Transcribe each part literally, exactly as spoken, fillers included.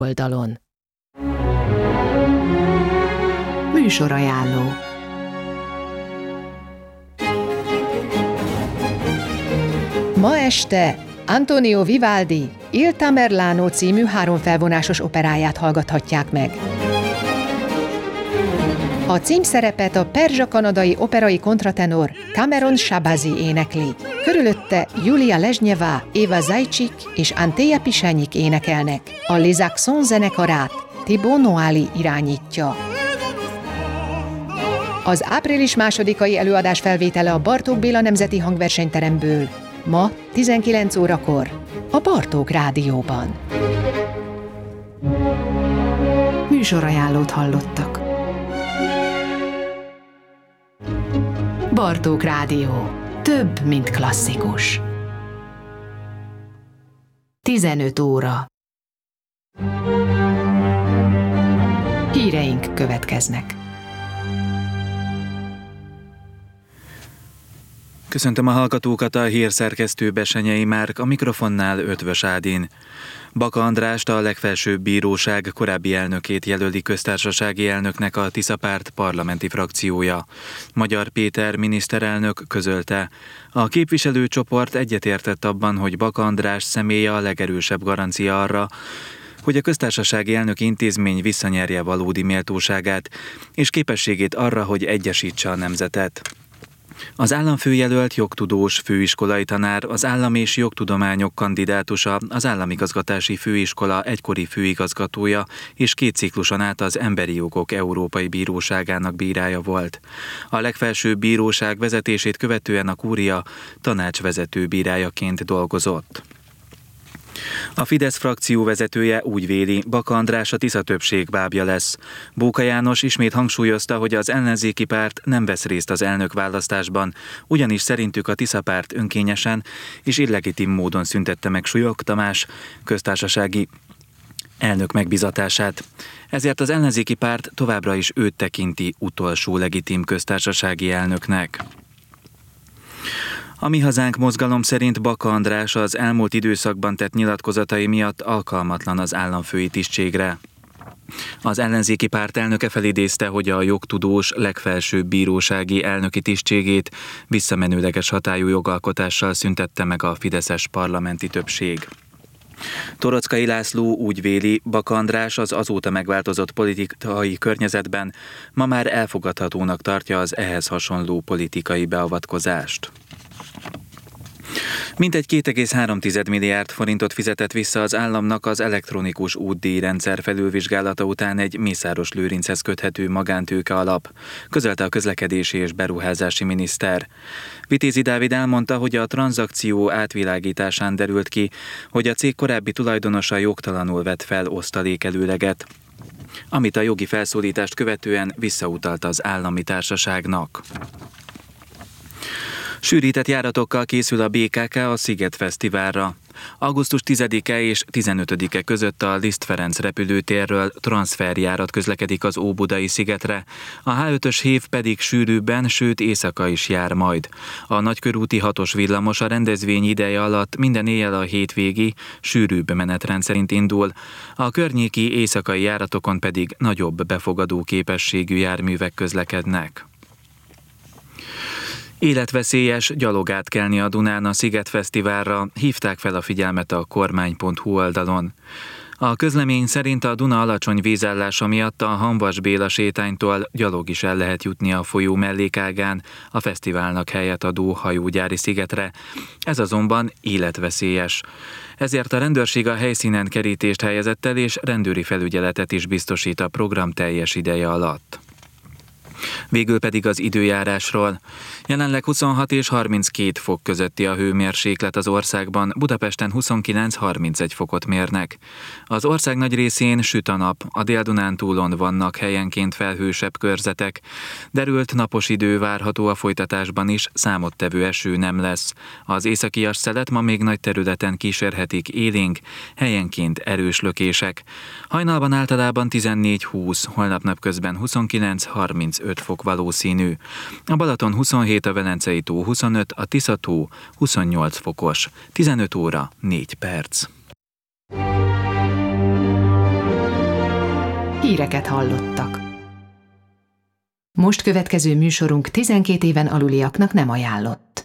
oldalon. Műsorajánló. Ma este Antonio Vivaldi Il Tamerlano című háromfelvonásos operáját hallgathatják meg. A címszerepet a perzsa-kanadai operai kontratenor Cameron Shabazi énekli. Körülötte Julia Lezsnyeva, Eva Zajcsik és Anteja Pisányik énekelnek. A Les Accents zenekarát Thibaut Noali irányítja. Az április másodikai előadás felvétele a Bartók Béla Nemzeti Hangversenyteremből. Ma tizenkilenc órakor a Bartók Rádióban. Műsorajánlót hallottak. Bartók Rádió. Több, mint klasszikus. tizenöt óra. Híreink következnek. Köszöntöm a hallgatókat, a hírszerkesztő Besenyei Márk, a mikrofonnál Ötvös Ádin. Baka Andrást, a legfelsőbb bíróság korábbi elnökét jelöli köztársasági elnöknek a Tisza Párt parlamenti frakciója. Magyar Péter miniszterelnök közölte. A képviselőcsoport egyetértett abban, hogy Baka András személye a legerősebb garancia arra, hogy a köztársasági elnök intézmény visszanyerje valódi méltóságát és képességét arra, hogy egyesítse a nemzetet. Az államfőjelölt jogtudós főiskolai tanár, az állam és jogtudományok kandidátusa, az államigazgatási főiskola egykori főigazgatója és két cikluson át az Emberi Jogok Európai Bíróságának bírája volt. A legfelsőbb bíróság vezetését követően a kúria tanácsvezető bírájaként dolgozott. A Fidesz frakció vezetője úgy véli, Baka András a Tisza többség bábja lesz. Bóka János ismét hangsúlyozta, hogy az ellenzéki párt nem vesz részt az elnökválasztásban, ugyanis szerintük a Tisza Párt önkényesen és illegitim módon szüntette meg Súlyog Tamás köztársasági elnök megbízatását. Ezért az ellenzéki párt továbbra is őt tekinti utolsó legitim köztársasági elnöknek. A Mi Hazánk mozgalom szerint Baka András az elmúlt időszakban tett nyilatkozatai miatt alkalmatlan az államfői tisztségre. Az ellenzéki párt elnöke felidézte, hogy a jogtudós legfelsőbb bírósági elnöki tisztségét visszamenőleges hatályú jogalkotással szüntette meg a fideszes parlamenti többség. Torockai László úgy véli, Baka András az azóta megváltozott politikai környezetben ma már elfogadhatónak tartja az ehhez hasonló politikai beavatkozást. Mintegy két egész három milliárd forintot fizetett vissza az államnak az elektronikus útdíjrendszer felülvizsgálata után egy Mészáros Lőrinchez köthető magántőke alap, közölte a közlekedési és beruházási miniszter. Vitézi Dávid elmondta, hogy a tranzakció átvilágításán derült ki, hogy a cég korábbi tulajdonosa jogtalanul vett fel osztalékelőleget, amit a jogi felszólítást követően visszautalt az állami társaságnak. Sűrített járatokkal készül a bé ká ká a Sziget Fesztiválra. augusztus tizedike és tizenötödike között a Liszt Ferenc repülőtérről transferjárat közlekedik az Óbudai szigetre. A há ötös hév pedig sűrűbben, sőt éjszaka is jár majd. A nagykörúti hatos villamos a rendezvény ideje alatt minden éjjel a hétvégi, sűrűbb menetrend szerint indul. A környéki éjszakai járatokon pedig nagyobb befogadó képességű járművek közlekednek. Életveszélyes gyalog átkelni a Dunán a Sziget Fesztiválra, hívták fel a figyelmet a kormány pont hú oldalon. A közlemény szerint a Duna alacsony vízállása miatt a Hamvas Béla sétánytól gyalog is el lehet jutni a folyó mellékágán, a fesztiválnak helyet adó hajógyári szigetre. Ez azonban életveszélyes. Ezért a rendőrség a helyszínen kerítést helyezett el és rendőri felügyeletet is biztosít a program teljes ideje alatt. Végül pedig az időjárásról. Jelenleg huszonhat és harminckét fok közötti a hőmérséklet az országban, Budapesten huszonkilenc-harmincegy fokot mérnek. Az ország nagy részén süt a nap, a Dél-Dunántúlon vannak helyenként felhősebb körzetek. Derült napos idő várható a folytatásban is, számottevő eső nem lesz. Az északias szelet ma még nagy területen kísérhetik élénk, helyenként erős lökések. Hajnalban általában tizennégy-húsz, holnap napközben huszonkilenc-harmincöt fok valószínű. A Balaton huszonhét, a Velencei tó huszonöt, a Tisza tó huszonnyolc fokos. tizenöt óra négy perc. híreket hallottak. Most következő műsorunk tizenkét éven aluliaknak nem ajánlott.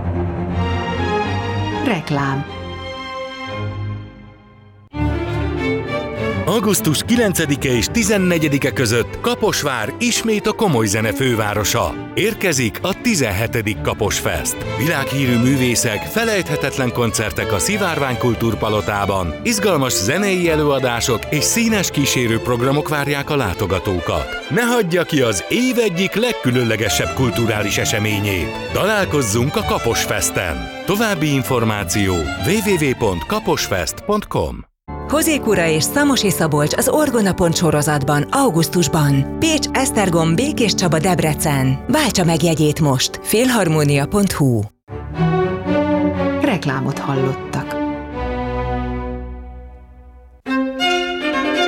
Reklám. augusztus kilencedike és tizennegyedike között Kaposvár ismét a komoly zene fővárosa. Érkezik a tizenhetedik Kaposfest. Világhírű művészek, felejthetetlen koncertek a Szivárvány Kultúrpalotában, izgalmas zenei előadások és színes kísérőprogramok várják a látogatókat. Ne hagyja ki az év egyik legkülönlegesebb kulturális eseményét. Találkozzunk a Kaposfesten. További információ double-u double-u double-u pont kaposfest pont com. Hozékura és Szamosi Szabolcs az Orgona Pont sorozatban, augusztusban. Pécs, Esztergom, Békés Csaba, Debrecen. Váltsa meg jegyét most. Félharmónia pont hu. Reklámot hallott.